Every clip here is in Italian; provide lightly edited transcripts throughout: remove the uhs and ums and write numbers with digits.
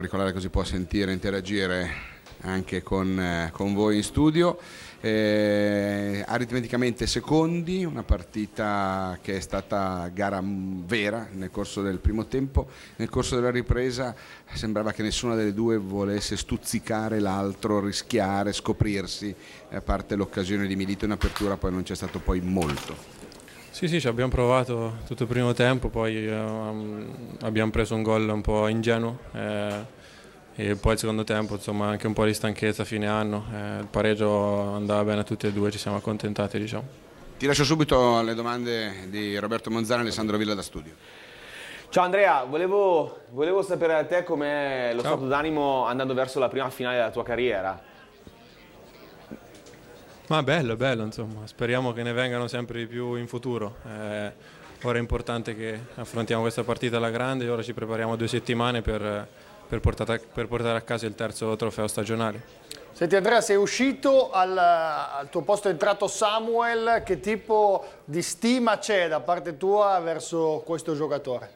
Nicolare così può sentire, interagire anche con voi in studio. Aritmeticamente secondi, una partita che è stata gara vera nel corso del primo tempo. Nel corso della ripresa sembrava che nessuna delle due volesse stuzzicare l'altro, rischiare, scoprirsi, a parte l'occasione di Milito in apertura, poi non c'è stato poi molto. Sì, ci abbiamo provato tutto il primo tempo, poi abbiamo preso un gol un po' ingenuo e poi il secondo tempo insomma anche un po' di stanchezza a fine anno, il pareggio andava bene a tutti e due, ci siamo accontentati diciamo. Ti lascio subito le domande di Roberto Monzano e Alessandro Villa da studio. Ciao Andrea, volevo sapere da te com'è lo stato d'animo andando verso la prima finale della tua carriera. Ma bello, insomma, speriamo che ne vengano sempre di più in futuro. Ora è importante che affrontiamo questa partita alla grande e ora ci prepariamo 2 settimane per portare a casa il terzo trofeo stagionale. Senti Andrea, sei uscito, al tuo posto è entrato Samuel, che tipo di stima c'è da parte tua verso questo giocatore?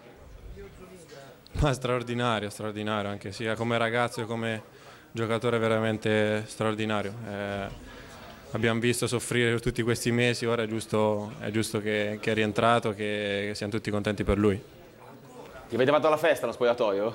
Ma straordinario, anche sia come ragazzo che come giocatore veramente straordinario. Abbiamo visto soffrire tutti questi mesi, ora è giusto che è rientrato, che siamo tutti contenti per lui. Ti avete fatto la festa nello spogliatoio?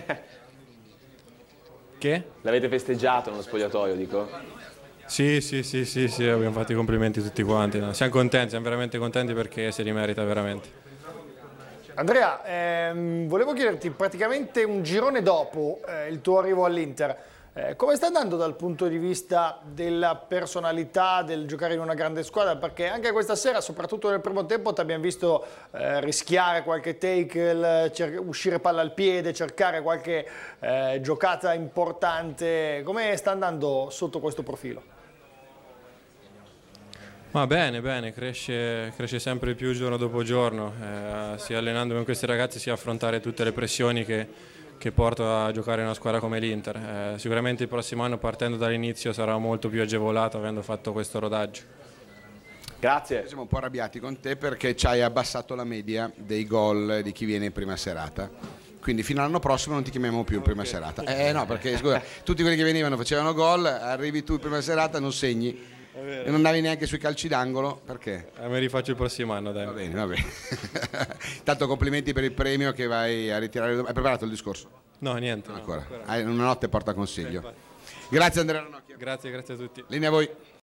Che? L'avete festeggiato nello spogliatoio, dico? Sì, abbiamo fatto i complimenti tutti quanti. No? Siamo veramente contenti perché si rimerita veramente. Andrea, volevo chiederti, praticamente un girone dopo il tuo arrivo all'Inter, come sta andando dal punto di vista della personalità, del giocare in una grande squadra? Perché anche questa sera, soprattutto nel primo tempo, ti abbiamo visto rischiare qualche tackle, uscire palla al piede, cercare qualche giocata importante. Come sta andando sotto questo profilo? Ma bene, cresce sempre di più giorno dopo giorno, sia allenandomi con questi ragazzi sia affrontare tutte le pressioni che porto a giocare in una squadra come l'Inter. Sicuramente il prossimo anno, partendo dall'inizio, sarà molto più agevolato avendo fatto questo rodaggio. Grazie. Siamo un po' arrabbiati con te perché ci hai abbassato la media dei gol di chi viene in prima serata. Quindi fino all'anno prossimo non ti chiamiamo più in prima serata. No, perché scusa, tutti quelli che venivano facevano gol, arrivi tu in prima serata, non segni. E non andavi neanche sui calci d'angolo, perché? Me li faccio il prossimo anno, dai. Va bene. Tanto complimenti per il premio che vai a ritirare. Hai preparato il discorso? No, niente. Ancora. Hai una notte porta consiglio. Grazie Andrea Ranocchia. Grazie a tutti. Linea a voi.